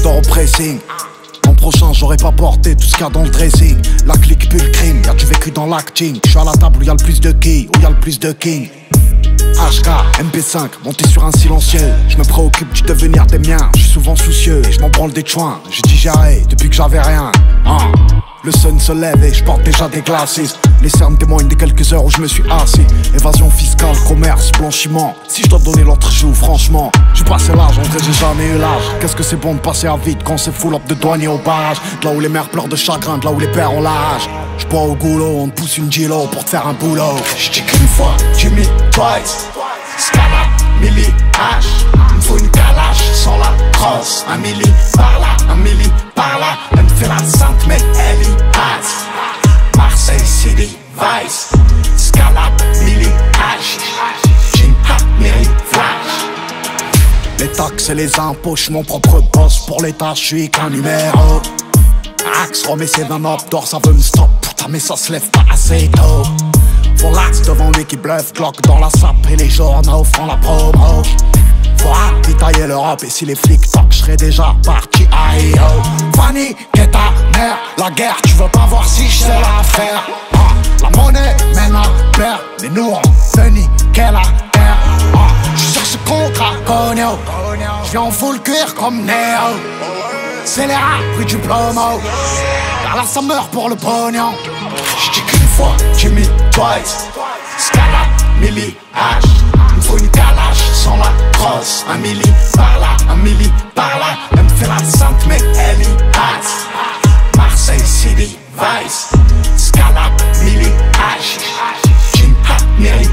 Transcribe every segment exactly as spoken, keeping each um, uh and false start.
dors au pressing. L'an prochain j'aurais pas porté tout ce qu'il y a dans le dressing. La clique pue le crime, y'a du vécu dans l'acting. J'suis à la table où y'a le plus de quilles, où y'a le plus de king. H K, M P cinq, monté sur un silencieux. Je me préoccupe du devenir des miens. Je suis souvent soucieux et je m'en branle des chouins. J'ai dit j'arrête depuis que j'avais rien. hein. Le sun se lève et je porte déjà des glaces. Les cernes témoignent des quelques heures où je me suis assis. Évasion fiscale, commerce, blanchiment. Si je dois donner l'entre-joue, franchement, j'ai passé l'âge, en vrai j'ai jamais eu l'âge. Qu'est-ce que c'est bon de passer à vite quand c'est full up de douaniers au barrage. De là où les mères pleurent de chagrin, de là où les pères ont l'âge. J'bois au goulot, on te pousse une gilo pour te faire un boulot. J'dis qu'une fois, Jimmy twice. Scala, milli, H. Il me faut une calache sans la crosse. Un milli par là, un milli par là. Elle me fait la sainte mais elle y passe. Marseille City Vice. Scala, milli, H. Gin, hat, mairie, flash. Les taxes et les impôts, j'suis mon propre boss. Pour l'état, j'suis qu'un numéro. Axe, Rome et c'est d'un d'or, ça veut me stop. Putain mais ça se lève pas assez tôt. Faut l'axe devant lui qui bluffe, Glock dans la sape et les journaux font la promo. Faut ravitailler l'Europe et si les flics toquent, j'serais déjà parti à I O. Fanny, qu'est ta mère? La guerre, tu veux pas voir si j'sais la faire. ah, La monnaie mène à perdre, mais nous on veut niquer la terre. ah, J'suis sur ce contrat, cogno. J'viens en full cuir comme Neo. C'est les rats, pris du plomo. Car là ça meurt pour le pognon. J'dis qu'une fois, Jimmy twice. Scala, milli, H. Il me faut une calache sans la crosse. Un milli par là, un milli par là. Elle me fait la sainte mais elle y passe. Marseille City Vice. Scala, milli, H. Gin, hat, mairie,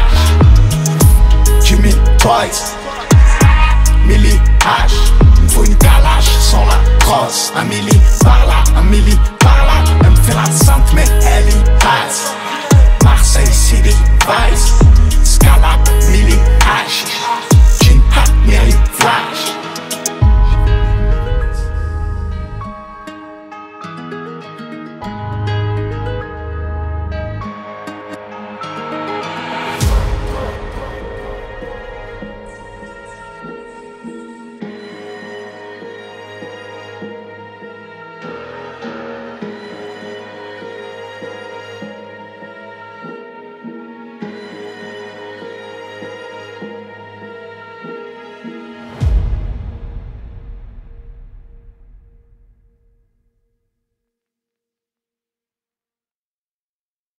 flash. Jimmy twice. Milli, H. Il me faut une calache sans la crosse. Un milli par là, un milli par là. Elle me fait la sainte mais elle y passe. Marseille City Vice.